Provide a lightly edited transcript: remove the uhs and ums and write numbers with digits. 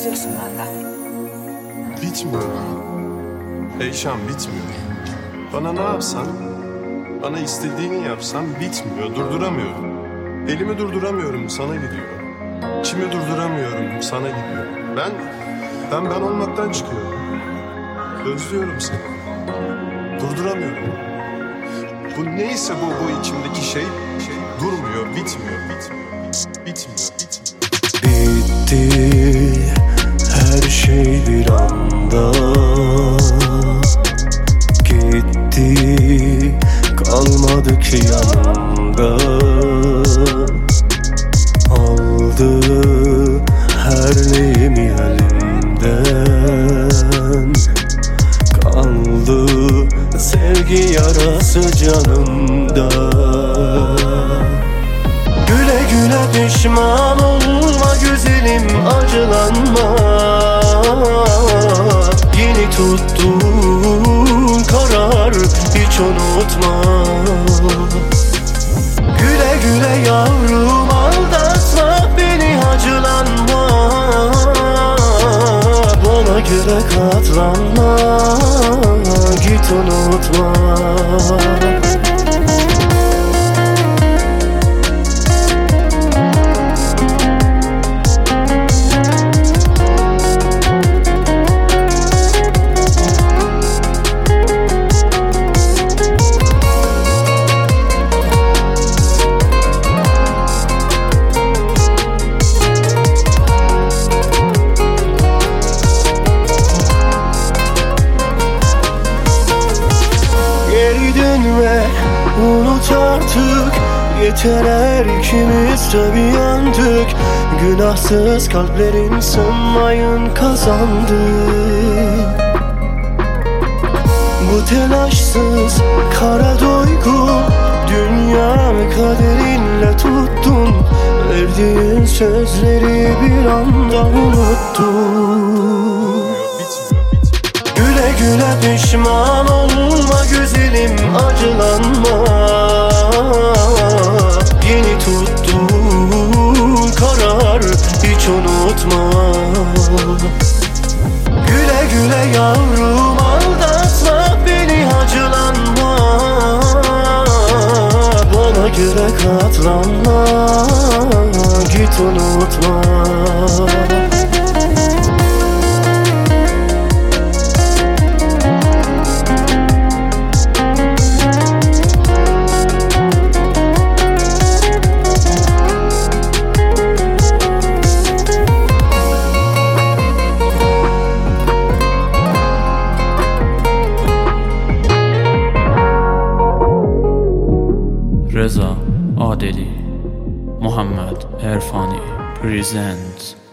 isteyeceksin benden? Bitmiyor. Eyşan bitmiyor. Bana ne yapsan, bana istediğini yapsan bitmiyor. Durduramıyorum. Elimi durduramıyorum, sana gidiyor. İçimi durduramıyorum, sana gidiyor. Ben olmaktan çıkıyorum. Özlüyorum seni. Durduramıyorum. Bu neyse bu içimdeki şey durmuyor, bitmiyor. Bitti her şey bir anda, gitti kalmadı ki yanımda. Aldı her neyimi elimden, kaldı sevgi yarası canımda. Güle güle pişman olma güzelim, acılanma. Yeni tuttuğun karar hiç unutma. Güle güle yavrum, aldatma beni, acılanma. Bana göre katlanma, git unutma. Unut artık, yeter her ikimiz de bir yandık. Günahsız kalplerin sınmayın kazandı. Bu telaşsız kara duygu, dünyamı kaderinle tuttun. Verdiğin sözleri bir anda unuttun. Güle güle pişman olma güzelim, acılanma. Yeni tuttuğun karar hiç unutma. Güle güle yavrum, aldatma beni, acılanma. Bana göre katlanma, git unutma. Reza Adeli, Muhammed Erfani presents